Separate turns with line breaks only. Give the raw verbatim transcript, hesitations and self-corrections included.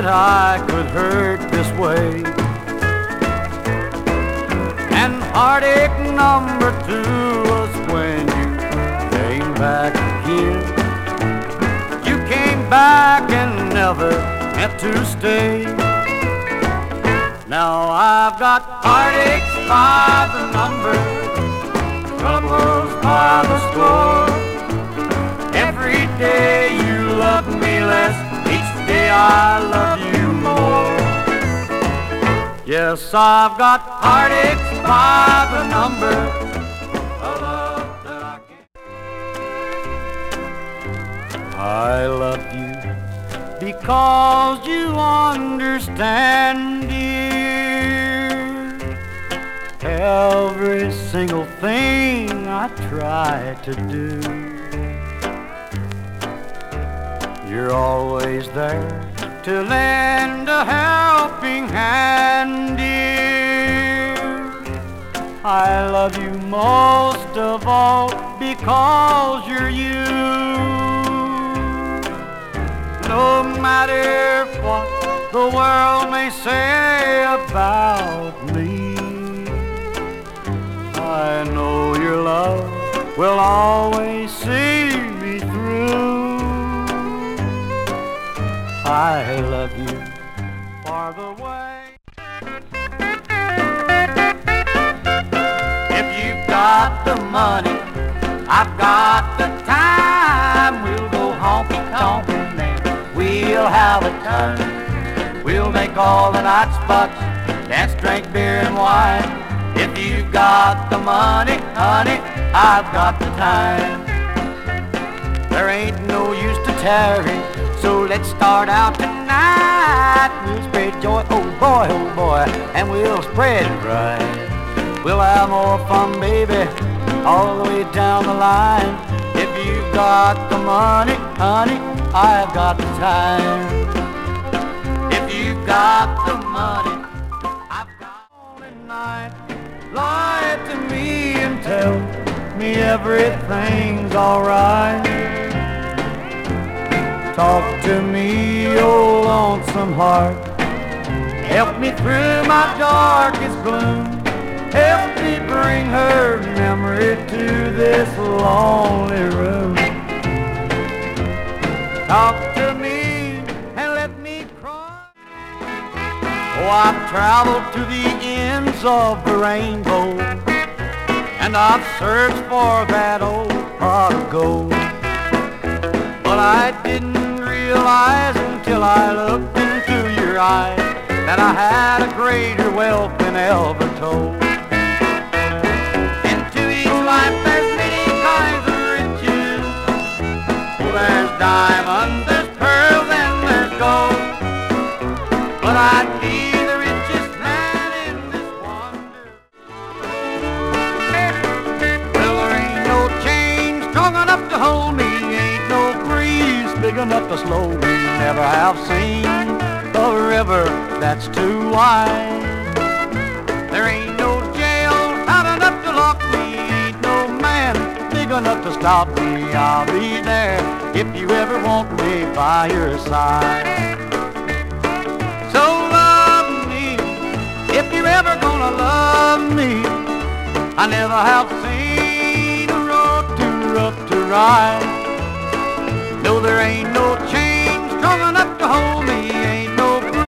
I could hurt this way. And heartache number two was when you came back again. You came back and never meant to stay. Now I've got heartaches by the number, troubles by the score. Every day you love me less, each day I love you more. Yes, I've got heartaches by the number, a love that I can't. I love you because you understand, dear, every single thing I try to do. You're always there to lend a helping hand, dear. I love you most of all because you're you. No matter what the world may say about me, I know your love will always see me through. I love you for the way. If you've got the money, I've got the time. We'll go honky-tonkin' and we'll have a time. We'll make all the night spots, dance, drink beer and wine. If you've got the money, honey, I've got the time. There ain't no use to tarry, so let's start out tonight. We'll spread joy, oh boy, oh boy, and we'll spread it right. We'll have more fun, baby, all the way down the line. If you've got the money, honey, I've got the time. If you've got the money, I've got all the night. Lie to me and tell me everything's alright. Talk to me, oh lonesome heart. Help me through my darkest gloom. Help me bring her memory to this lonely room. Talk to me and let me cry. Oh, I've traveled to the ends of the rainbow, and I've searched for that old pot of gold. But I didn't realize until I looked into your eyes that I had a greater wealth than ever told. Into each life there's many kinds of riches. There's diamonds, there's pearls, and there's gold. But I'd be the richest man in this wonder. Well, there ain't no chain strong enough to hold me, ain't no breeze big enough to slow me. Never have seen a river that's too wide. There ain't no jail hot enough to lock me, ain't no man big enough to stop me. I'll be there if you ever want me by your side. So love me if you're ever gonna love me. I never have seen a road too rough to ride. No, there ain't no chain strong enough to hold me.